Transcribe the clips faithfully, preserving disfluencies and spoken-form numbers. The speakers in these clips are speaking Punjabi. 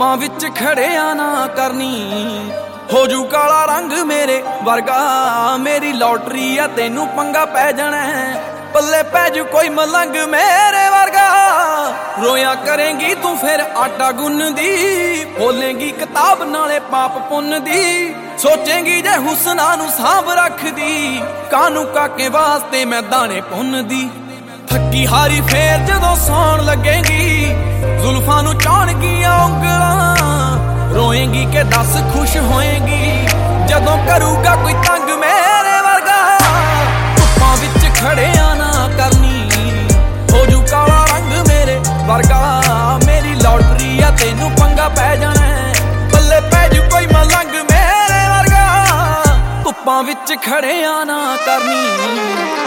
ਧੁੱਪਾਂ ਵਿੱਚ ਖੜਿਆ ਨਾ ਕਰਨੀ, ਹੋ ਜੂ ਕਾਲਾ ਰੰਗ ਮੇਰੇ ਵਰਗਾ। ਮੇਰੀ ਲੋਟਰੀ ਆ ਤੈਨੂੰ ਪੰਗਾ ਪੈ ਜਾਣਾ, ਪੱਲੇ ਪੈ ਜੂ ਕੋਈ ਮਲੰਗ ਮੇਰੇ ਵਰਗਾ। ਰੋਇਆ ਕਰੇਂਗੀ ਤੂੰ ਫਿਰ ਆਟਾ ਗੁੰਨਦੀ, ਬੋਲੇਂਗੀ ਕਿਤਾਬ ਨਾਲੇ ਪਾਪ ਪੁੰਨ ਦੀ। ਸੋਚੇਂਗੀ ਜੇ ਹੁਸਨਾ ਨੂੰ ਸਾਂਭ ਰੱਖਦੀ, ਕਾਨੂੰ ਕਾਕੇ ਵਾਸਤੇ ਮੈਂ ਦਾਣੇ ਪੁੰਨਦੀ। ਥੱਕੀ ਹਾਰੀ ਫੇਰ ਜਦੋਂ ਸੌਣ ਲੱਗੇਗੀ, ਜ਼ੁਲਫਾਂ ਨੂੰ ਚਾਣਗੀਆਂ ਉਂਗਲਾਂ। ਰੋਏਂਗੀ ਕਿ ਦੱਸ ਖੁਸ਼ ਹੋਏਂਗੀ ਜਦੋਂ ਕਰੂਗਾ ਕੋਈ ਤੰਗ ਮੇਰੇ ਵਰਗਾ। ਧੁੱਪਾਂ ਵਿੱਚ ਖੜਿਆ ਨਾ ਕਰਨੀ, ਹੋ ਜੂ ਕਾਲਾ ਰੰਗ ਮੇਰੇ ਵਰਗਾ। ਮੇਰੀ ਲੋਟਰੀ ਆ ਤੈਨੂੰ ਪੰਗਾ ਪੈ ਜਾਣਾ, ਪੱਲੇ ਪੈ ਜੂ ਕੋਈ ਮਲੰਗ ਮੇਰੇ ਵਰਗਾ। ਧੁੱਪਾਂ ਵਿੱਚ ਖੜਿਆ ਨਾ ਕਰਨੀ।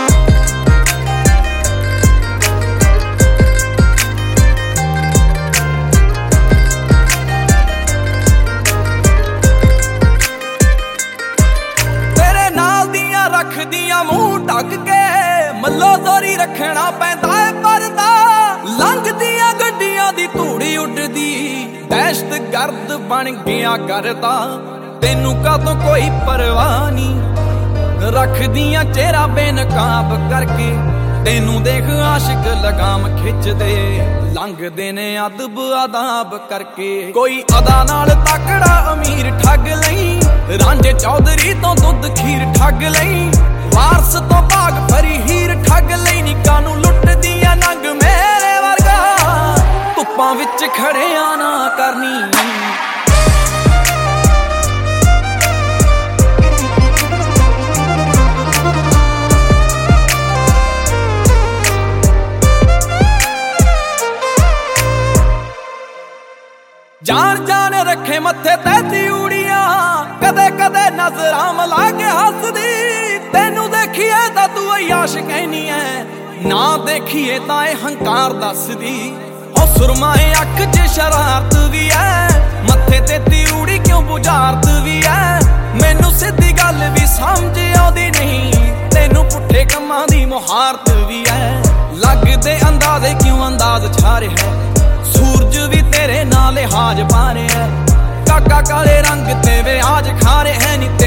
ਰੱਖਦੀਆਂ ਮੂੰਹ ਢੱਕ ਕੇ, ਮੱਲੋ ਦੋਰੀ ਰੱਖਣਾ ਪੈਂਦਾ ਏ ਪਰਦਾ। ਲੰਘਦੀਆਂ ਗੱਡੀਆਂ ਦੀ ਧੂੜੀ ਉੱਡਦੀ, ਦਹਿਸ਼ਤ ਗਰਦ ਬਣ ਗਿਆ ਕਰਦਾ। ਤੈਨੂੰ ਕਾਹਤੋਂ ਕੋਈ ਪਰਵਾਹ ਨਹੀਂ, ਰੱਖਦੀਆਂ ਚਿਹਰਾ ਬੇਨਕਾਬ ਕਰਕੇ। ਤੈਨੂੰ ਦੇਖ ਆਸ਼ਿਕ ਲਗਾਮ ਖਿੱਚਦੇ, ਲੰਘਦੇ ਨੇ ਅਦਬ ਆਦਾਬ ਕਰਕੇ। ਕੋਈ ਅਦਾ ਨਾਲ ਤਕੜਾ ਅਮੀਰ ਠੱਗ ਲਈ, ਰਾਂਝੇ ਚੌਧਰੀ ਤੋਂ ਦੁੱਧ ਖੀਰ ਠੱਗ ਲਈ। ਵਾਰਸ ਤੋਂ ਭਾਗ ਭਰੀ ਹੀਰ ਠੱਗ ਲਈ, ਨਿੱਕਾ ਨੂੰ ਲੁੱਟਦੀਆਂ ਨੰਗ ਮੇਰੇ ਵਰਗਾ। ਧੁੱਪਾਂ ਵਿੱਚ ਖੜਿਆ ਨਾ ਕਰਨੀ। ਜਾਣ ਜਾਣ ਰੱਖੇ ਮੱਥੇ ਤੇ ਤਿਊੜੀਆਂ, ਕਦੇ ਕਦੇ ਨਜ਼ਰਾਂ ਮਿਲਾ ਕੇ ਹੱਸਦੀ। ਤੈਨੂੰ ਦੇਖੀਏ ਤਾਂ ਤੂੰ ਅਯਾਸ਼ ਕਹਿਨੀ ਐ, ਨਾ ਦੇਖੀਏ ਤਾਂ ਇਹ ਹੰਕਾਰ ਦੱਸਦੀ। ਉਹ ਸੁਰਮਾਏ ਅੱਖ 'ਚ ਸ਼ਰਾਰਤ ਵੀ ਐ, ਮੱਥੇ ਤੇ ਤਿਊੜੀ ਕਿਉਂ ਬੁਝਾਰਤ ਵੀ ਐ। ਮੈਨੂੰ ਸਿੱਧੀ ਗੱਲ ਵੀ ਸਮਝ ਆਉਂਦੀ ਨਹੀਂ, ਤੈਨੂੰ ਪੁੱਠੇ ਕੰਮਾਂ ਦੀ ਮੁਹਾਰਤ ਵੀ ਐ। ਲੱਗਦੇ ਅੰਦਾਜ਼ੇ ਕਿਉਂ ਅੰਦਾਜ਼ ਛਾ ਰਿਹਾ, ਸੂਰਜ ਵੀ ਤੇਰੇ ਨਾਲ ਲਿਹਾਜ਼ ਪਾ ਰਿਹਾ। ਕਾਕਾ ਕਾਲੇ ਰੰਗ ਤੇ ਵਿਆਜ ਖਾ ਰਿਹਾ ਨੀ।